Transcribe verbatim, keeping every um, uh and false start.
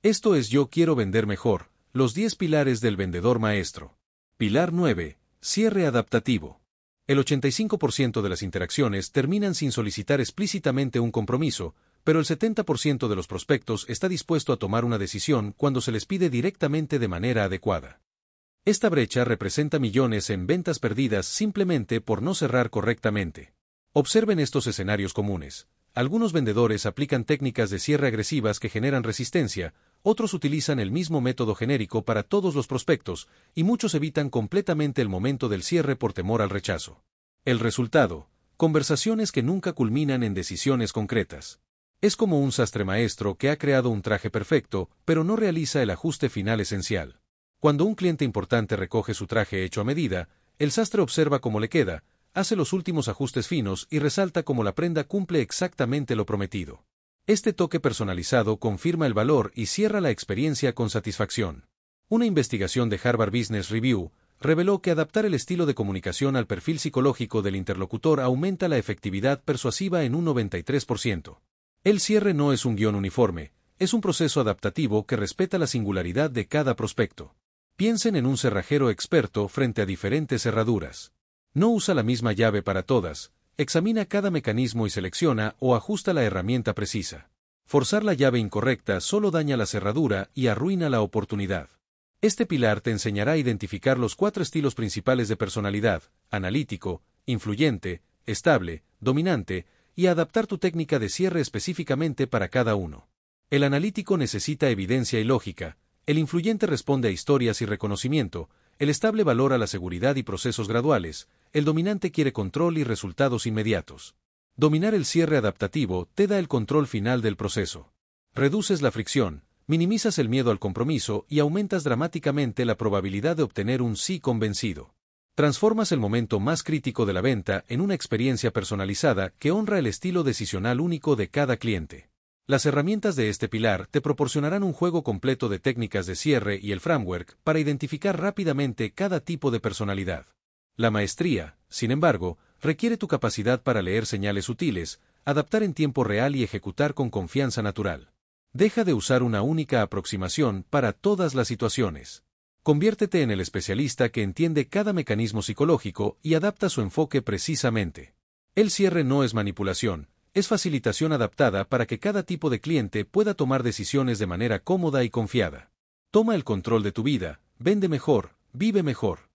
Esto es Yo quiero vender mejor, los diez pilares del vendedor maestro. Pilar nueve. Cierre adaptativo. El ochenta y cinco por ciento de las interacciones terminan sin solicitar explícitamente un compromiso, pero el setenta por ciento de los prospectos está dispuesto a tomar una decisión cuando se les pide directamente de manera adecuada. Esta brecha representa millones en ventas perdidas simplemente por no cerrar correctamente. Observen estos escenarios comunes. Algunos vendedores aplican técnicas de cierre agresivas que generan resistencia, otros utilizan el mismo método genérico para todos los prospectos, y muchos evitan completamente el momento del cierre por temor al rechazo. El resultado: conversaciones que nunca culminan en decisiones concretas. Es como un sastre maestro que ha creado un traje perfecto, pero no realiza el ajuste final esencial. Cuando un cliente importante recoge su traje hecho a medida, el sastre observa cómo le queda, hace los últimos ajustes finos y resalta cómo la prenda cumple exactamente lo prometido. Este toque personalizado confirma el valor y cierra la experiencia con satisfacción. Una investigación de Harvard Business Review reveló que adaptar el estilo de comunicación al perfil psicológico del interlocutor aumenta la efectividad persuasiva en un noventa y tres por ciento. El cierre no es un guión uniforme, es un proceso adaptativo que respeta la singularidad de cada prospecto. Piensen en un cerrajero experto frente a diferentes cerraduras. No usa la misma llave para todas, examina cada mecanismo y selecciona o ajusta la herramienta precisa. Forzar la llave incorrecta solo daña la cerradura y arruina la oportunidad. Este pilar te enseñará a identificar los cuatro estilos principales de personalidad: analítico, influyente, estable, dominante, y a adaptar tu técnica de cierre específicamente para cada uno. El analítico necesita evidencia y lógica, el influyente responde a historias y reconocimiento, el estable valora la seguridad y procesos graduales, el dominante quiere control y resultados inmediatos. Dominar el cierre adaptativo te da el control final del proceso. Reduces la fricción, minimizas el miedo al compromiso y aumentas dramáticamente la probabilidad de obtener un sí convencido. Transformas el momento más crítico de la venta en una experiencia personalizada que honra el estilo decisional único de cada cliente. Las herramientas de este pilar te proporcionarán un juego completo de técnicas de cierre y el framework para identificar rápidamente cada tipo de personalidad. La maestría, sin embargo, requiere tu capacidad para leer señales sutiles, adaptar en tiempo real y ejecutar con confianza natural. Deja de usar una única aproximación para todas las situaciones. Conviértete en el especialista que entiende cada mecanismo psicológico y adapta su enfoque precisamente. El cierre no es manipulación, es facilitación adaptada para que cada tipo de cliente pueda tomar decisiones de manera cómoda y confiada. Toma el control de tu vida, vende mejor, vive mejor.